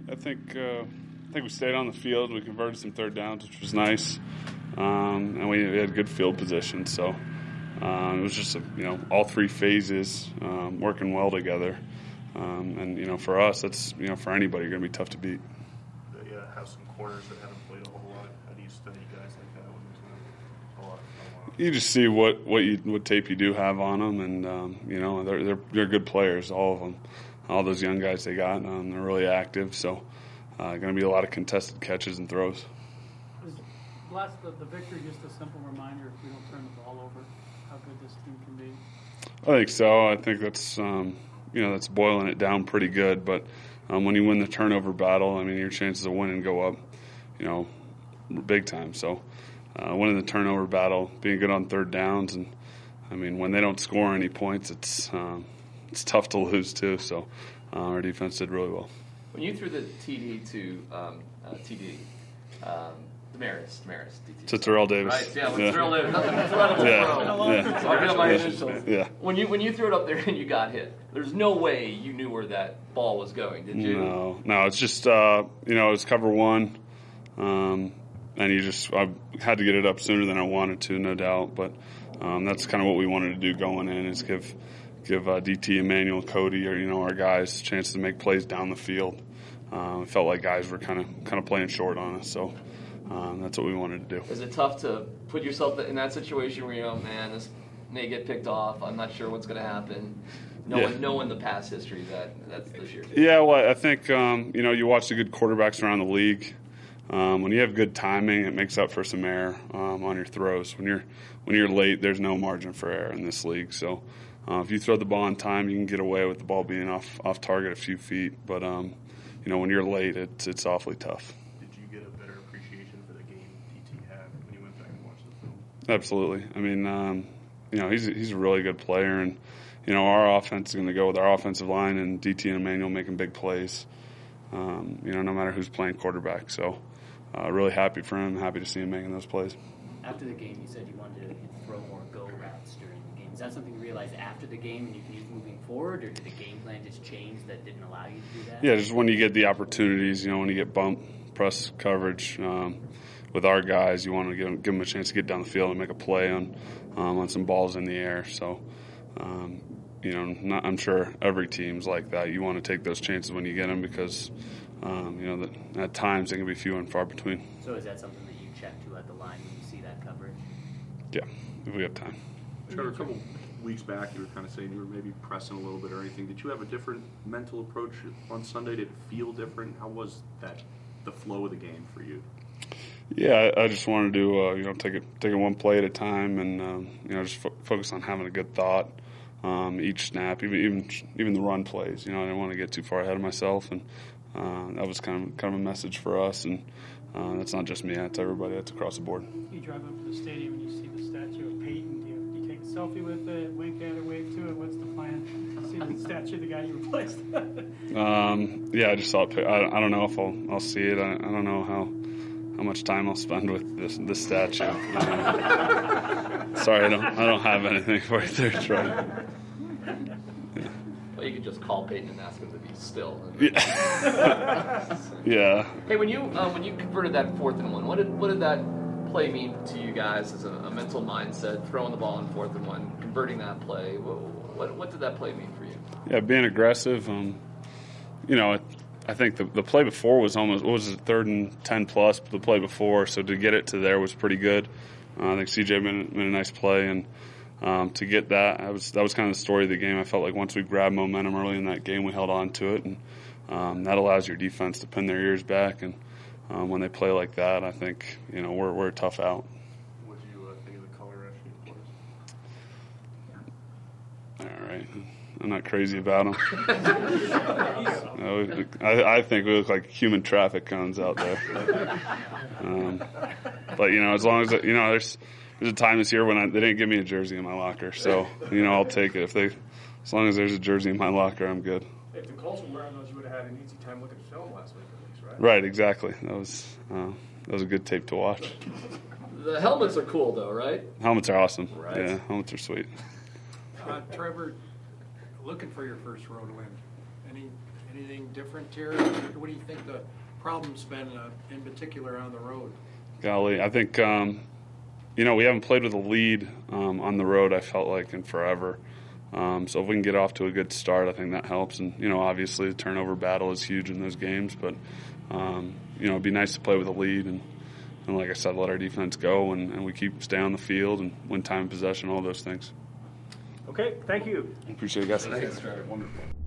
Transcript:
I think we stayed on the field. We converted some third downs, which was nice, and we had good field position. So it was just all three phases working well together. And for us, that's for anybody going to be tough to beat. They have some corners that haven't played a whole lot. How do you study guys like that when there's a lot? You just see what tape you do have on them, and they're good players, all of them. All those young guys they got, they're really active. So going to be a lot of contested catches and throws. Is the victory just a simple reminder if we don't turn the ball over, how good this team can be? I think so. I think that's that's boiling it down pretty good. But when you win the turnover battle, your chances of winning go up, big time. So winning the turnover battle, being good on third downs, and when they don't score any points, it's tough to lose too. So our defense did really well. When you threw the TD to Damaris DT. To Terrell Davis. Right, yeah, Terrell Davis. Incredible throw. Yeah. When you threw it up there and you got hit, there's no way you knew where that ball was going, did you? No. It's just it's cover one, and I had to get it up sooner than I wanted to, no doubt. But that's kind of what we wanted to do going in, is give DT, Emmanuel, Cody, or our guys a chance to make plays down the field. It felt like guys were kind of playing short on us, so that's what we wanted to do. Is it tough to put yourself in that situation where man, this may get picked off, I'm not sure what's going to happen, knowing the past history that's this year? Yeah, well, I think you watch the good quarterbacks around the league. When you have good timing, it makes up for some error on your throws. When you're late, there's no margin for error in this league. So if you throw the ball on time, you can get away with the ball being off target a few feet. But when you're late, it's awfully tough. Did you get a better appreciation for the game DT had when you went back and watched the film? Absolutely. He's a really good player, and our offense is going to go with our offensive line and DT and Emmanuel making big plays. No matter who's playing quarterback. So really happy for him. Happy to see him making those plays. After the game, you said you wanted to throw more go routes during the game. Is that something you realized after the game and you can use moving forward, or did the game plan just change that didn't allow you to do that? Yeah, just when you get the opportunities, when you get bump, press coverage with our guys, you want to give them a chance to get down the field and make a play on some balls in the air. So, I'm sure every team's like that. You want to take those chances when you get them because, that at times they can be few and far between. So is that something that you check to at the line when you see that coverage? Yeah, if we have time. Trevor, a couple weeks back, you were kind of saying you were maybe pressing a little bit or anything. Did you have a different mental approach on Sunday? Did it feel different? How was the flow of the game for you? Yeah, I just wanted to take it one play at a time, and just focus on having a good thought each snap, even the run plays. I didn't want to get too far ahead of myself, and that was kind of a message for us. And that's not just me; that's everybody. That's across the board. You drive up to the stadium and you see the statue of Peyton. Do you take a selfie with it, wink at it, wave to it? What's the plan? See the statue of the guy you replaced? Yeah, I just saw it. I don't know if I'll see it. I don't know how much time I'll spend with this statue. Sorry, I don't have anything for you there, Troy. Well, you could just call Peyton and ask him to be still. Yeah. Yeah. Hey, when you converted that 4th and 1, what did that play mean to you guys as a mental mindset? Throwing the ball on 4th and 1, converting that play. What did that play mean for you? Yeah, being aggressive. I think the play before was almost, what was it, 3rd and 10 plus, the play before, so to get it to there was pretty good. I think CJ made a nice play, and to get that was kind of the story of the game. I felt like once we grabbed momentum early in that game, we held on to it, and that allows your defense to pin their ears back, and when they play like that, I think, we're a tough out. What did you think of the color rush? All right. I'm not crazy about them. I think we look like human traffic cones out there. But as long as there's a time this year when they didn't give me a jersey in my locker, so I'll take it. As long as there's a jersey in my locker, I'm good. If the Colts were wearing those, you would have had an easy time looking at film last week, at least, right? Right, exactly. That was a good tape to watch. The helmets are cool, though, right? Helmets are awesome. Right. Yeah, helmets are sweet. Trevor, looking for your first road win. Anything different, Terry? What do you think the problem's been in particular on the road? Golly, I think, we haven't played with a lead on the road, I felt like, in forever. So if we can get off to a good start, I think that helps. And, obviously the turnover battle is huge in those games. But, it'd be nice to play with a lead. And like I said, let our defense go and we stay on the field and win time and possession, all those things. Okay, thank you. Appreciate it, guys. Thanks, Trevor. Wonderful.